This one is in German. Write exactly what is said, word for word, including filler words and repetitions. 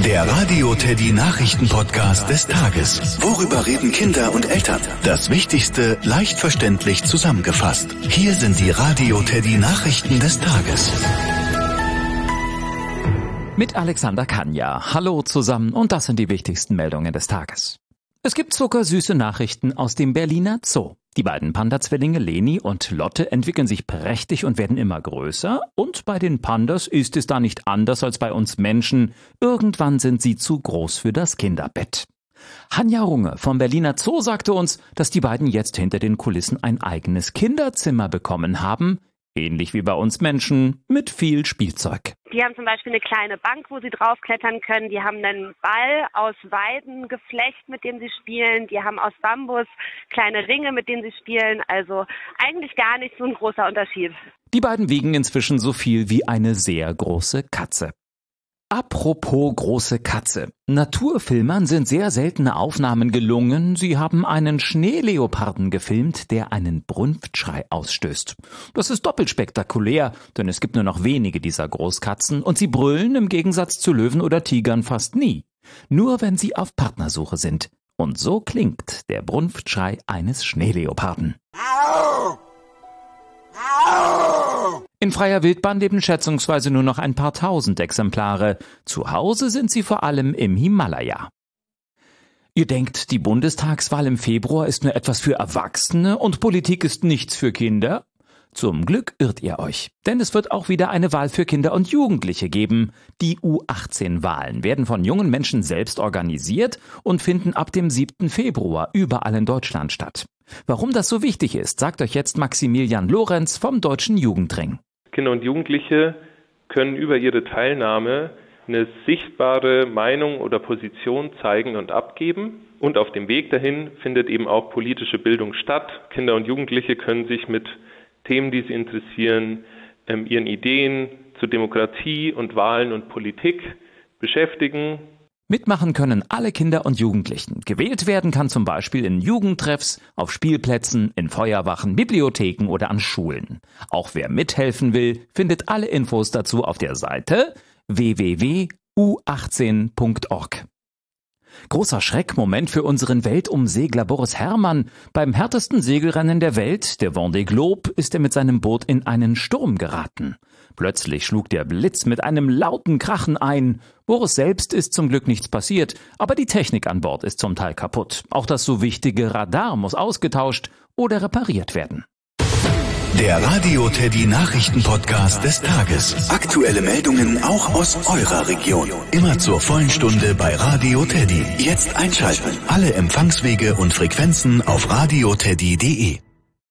Der Radio Teddy Nachrichten-Podcast des Tages. Worüber reden Kinder und Eltern? Das Wichtigste leicht verständlich zusammengefasst. Hier sind die Radio Teddy Nachrichten des Tages. Mit Alexander Kanja. Hallo zusammen und das sind die wichtigsten Meldungen des Tages. Es gibt zuckersüße Nachrichten aus dem Berliner Zoo. Die beiden Panda-Zwillinge Leni und Lotte entwickeln sich prächtig und werden immer größer. Und bei den Pandas ist es da nicht anders als bei uns Menschen. Irgendwann sind sie zu groß für das Kinderbett. Hanja Runge vom Berliner Zoo sagte uns, dass die beiden jetzt hinter den Kulissen ein eigenes Kinderzimmer bekommen haben. Ähnlich wie bei uns Menschen, mit viel Spielzeug. Die haben zum Beispiel eine kleine Bank, wo sie draufklettern können. Die haben einen Ball aus Weidengeflecht, mit dem sie spielen. Die haben aus Bambus kleine Ringe, mit denen sie spielen. Also eigentlich gar nicht so ein großer Unterschied. Die beiden wiegen inzwischen so viel wie eine sehr große Katze. Apropos große Katze. Naturfilmern sind sehr seltene Aufnahmen gelungen. Sie haben einen Schneeleoparden gefilmt, der einen Brunftschrei ausstößt. Das ist doppelt spektakulär, denn es gibt nur noch wenige dieser Großkatzen und sie brüllen im Gegensatz zu Löwen oder Tigern fast nie. Nur wenn sie auf Partnersuche sind. Und so klingt der Brunftschrei eines Schneeleoparden. In freier Wildbahn leben schätzungsweise nur noch ein paar tausend Exemplare. Zu Hause sind sie vor allem im Himalaya. Ihr denkt, die Bundestagswahl im Februar ist nur etwas für Erwachsene und Politik ist nichts für Kinder? Zum Glück irrt ihr euch, denn es wird auch wieder eine Wahl für Kinder und Jugendliche geben. Die U achtzehn Wahlen werden von jungen Menschen selbst organisiert und finden ab dem siebten Februar überall in Deutschland statt. Warum das so wichtig ist, sagt euch jetzt Maximilian Lorenz vom Deutschen Jugendring. Kinder und Jugendliche können über ihre Teilnahme eine sichtbare Meinung oder Position zeigen und abgeben. Und auf dem Weg dahin findet eben auch politische Bildung statt. Kinder und Jugendliche können sich mit Themen, die sie interessieren, ihren Ideen zu Demokratie und Wahlen und Politik beschäftigen. Mitmachen können alle Kinder und Jugendlichen. Gewählt werden kann zum Beispiel in Jugendtreffs, auf Spielplätzen, in Feuerwachen, Bibliotheken oder an Schulen. Auch wer mithelfen will, findet alle Infos dazu auf der Seite w w w punkt u achtzehn punkt org. Großer Schreckmoment für unseren Weltumsegler Boris Herrmann. Beim härtesten Segelrennen der Welt, der Vendée Globe, ist er mit seinem Boot in einen Sturm geraten. Plötzlich schlug der Blitz mit einem lauten Krachen ein. Boris selbst ist zum Glück nichts passiert, aber die Technik an Bord ist zum Teil kaputt. Auch das so wichtige Radar muss ausgetauscht oder repariert werden. Der Radio Teddy Nachrichten-Podcast des Tages. Aktuelle Meldungen auch aus eurer Region. Immer zur vollen Stunde bei Radio Teddy. Jetzt einschalten. Alle Empfangswege und Frequenzen auf radio teddy punkt de.